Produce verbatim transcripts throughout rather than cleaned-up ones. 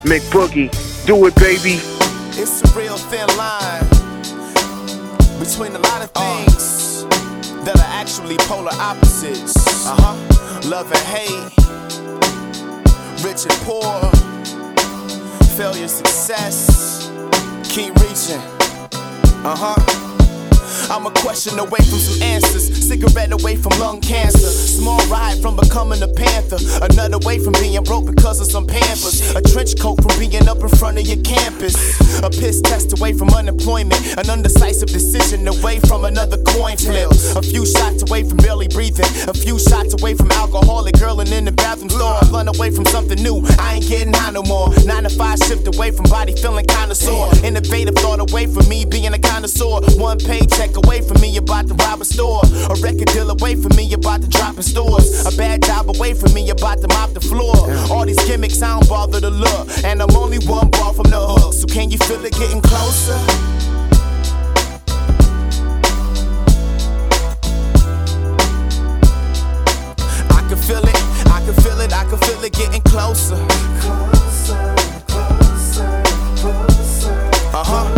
McBoogie, do it, baby. It's a real thin line between a lot of things uh, that are actually polar opposites. Uh-huh. Love and hate, rich and poor, failure, success. Keep reaching. Uh-huh. I'm a question away from some answers, cigarette away from lung cancer, small ride from becoming a panther, another way from being broke because of some pampers, a trench coat from being up in front of your campus, a piss test away from unemployment, an undecisive decision away from another coin flip, a few shots away from barely breathing, a few shots away from alcoholic girling in the bathroom store, a blunt away from something new, I ain't getting high no more, nine to five shift away from body feeling kinda sore, innovative thought away from me being a connoisseur, one paycheck away from me about to rob a store, a record deal away from me about to drop in stores, a bad job away from me about to mop the floor, all these gimmicks I don't bother to look, and I'm only one ball from the hook, so can you feel it getting closer? I can feel it, I can feel it, I can feel it getting closer. Closer, closer, closer. Uh-huh.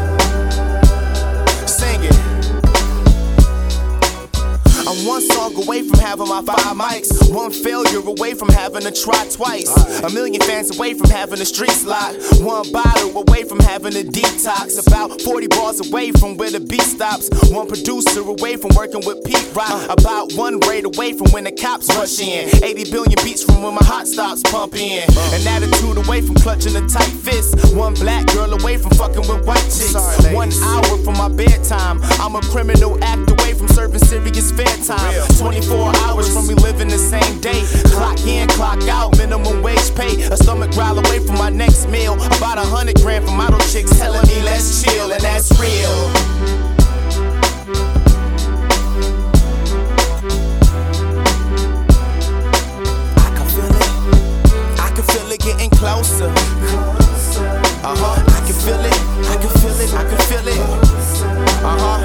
I'm one song away from having my five mics, one failure away from having to try twice, a million fans away from having a street slot, one bottle away from having a detox, about forty bars away from where the beat stops, one producer away from working with Pete Rock, about one raid away from when the cops rush in, eighty billion beats from when my heart stops pumping, an attitude away from clutching a tight fist, one black girl away from fucking with white chicks, one hour from my bedtime, I'm a criminal act away from serving serious fair time, twenty-four hours from me living the same day, clock in, clock out, minimum wage pay, a stomach growl away from my next meal, about a hundred grand from model chicks telling me let's chill, and that's real. I can feel it, I can feel it getting closer. Uh-huh, I can feel it, I can feel it, I can feel it. Uh-huh.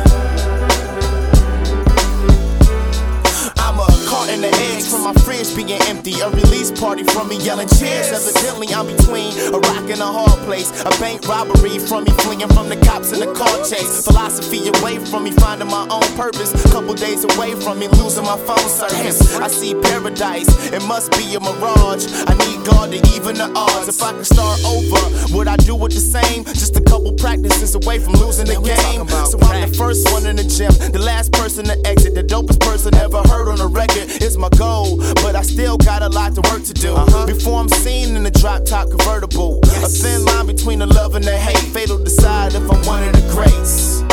In the eggs from my fridge being empty, a release party from me yelling cheers. Evidently I'm between a rock and a hard place, a bank robbery from me fleeing from the cops in the car chase, philosophy away from me finding my own purpose, couple days away from me losing my phone service. I see paradise, it must be a mirage, I need God to even the odds. If I could start over, would I do it the same? Just a couple practices away from losing the game. So I'm the first one in the gym, the last person to exit, the dopest person ever heard on a record. It's my goal, but I still got a lot to work to do uh-huh. Before I'm seen in the drop top convertible, yes. A thin line between the love and the hate, fatal decide if I'm one of the greats.